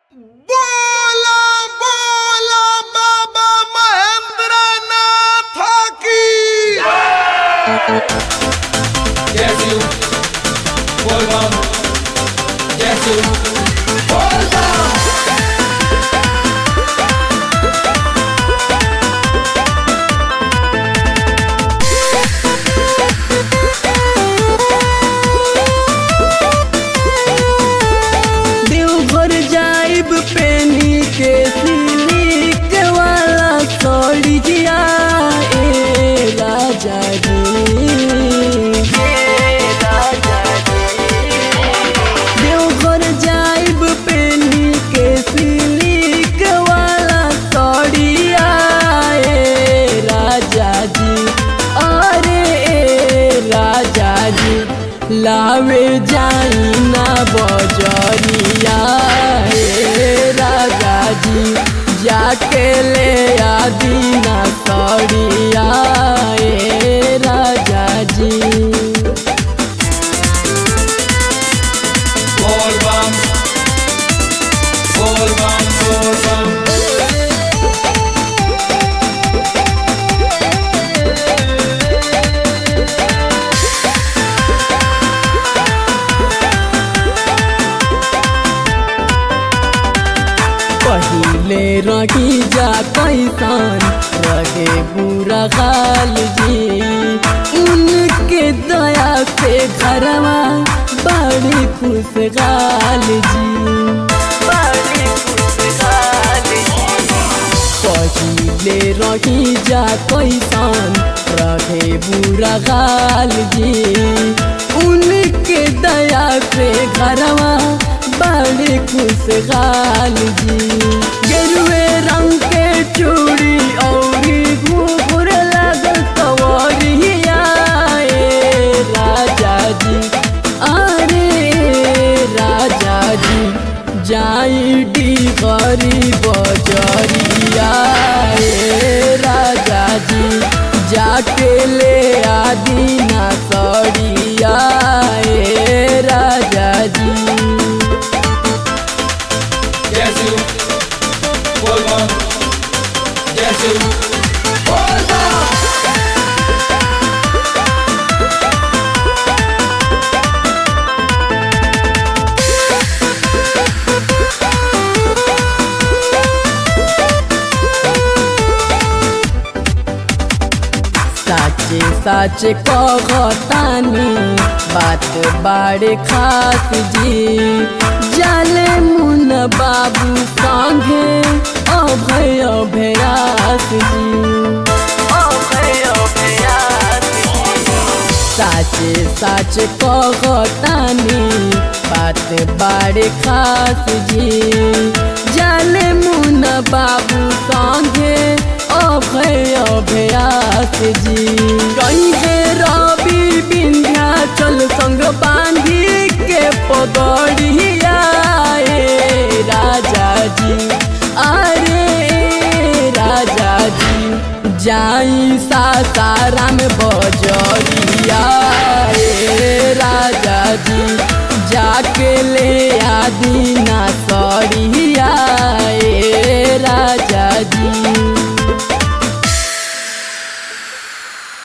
बोला बोला बाबा महेंद्र नाथ की Yes, you. Hold on. Yes, you. Hold on. Deoghar जाइब पेनी के सिलिक वाला सड़िया ए राजा देवघर जाइब पेनी के सिलिक वाला सड़िया ए राजा जी अरे ए राजा जी लावे जाई ना बजरिया हे राजा जी जाके ले आदि ना सड़िया हे राजा जी Hold on. Hold on. Hold on. पहिले रही जा कैसन रहे बुरा हाल जी उनके दया से घरवा बड़ी खुशहाल जी बड़ी खुशहाल पहिले रही जा कैसन रहे बुरा हाल जी उनके दया से घरवा बड़ी खुशहाल जी गेरुए रंग के चूड़ी औरी घूर लगल कवरिया ए राजा जी अरे राजा जी जाई डिगरी बजरिया ए राजा जी जाके ले आदि ना सड़िया ए राजा जी Yes, you. Hold on. Yes, you. Hold on. साचे साचे कहतानी बात बाड़े खास जी जाले मुन बाबू संगे अभय अभयास जी अभय अभयास साचे साचे कहतानी बात बाड़े खास जी जाले मुन बाबू संगे अभय अभयास जी कहीं रवि विंध्याचल संग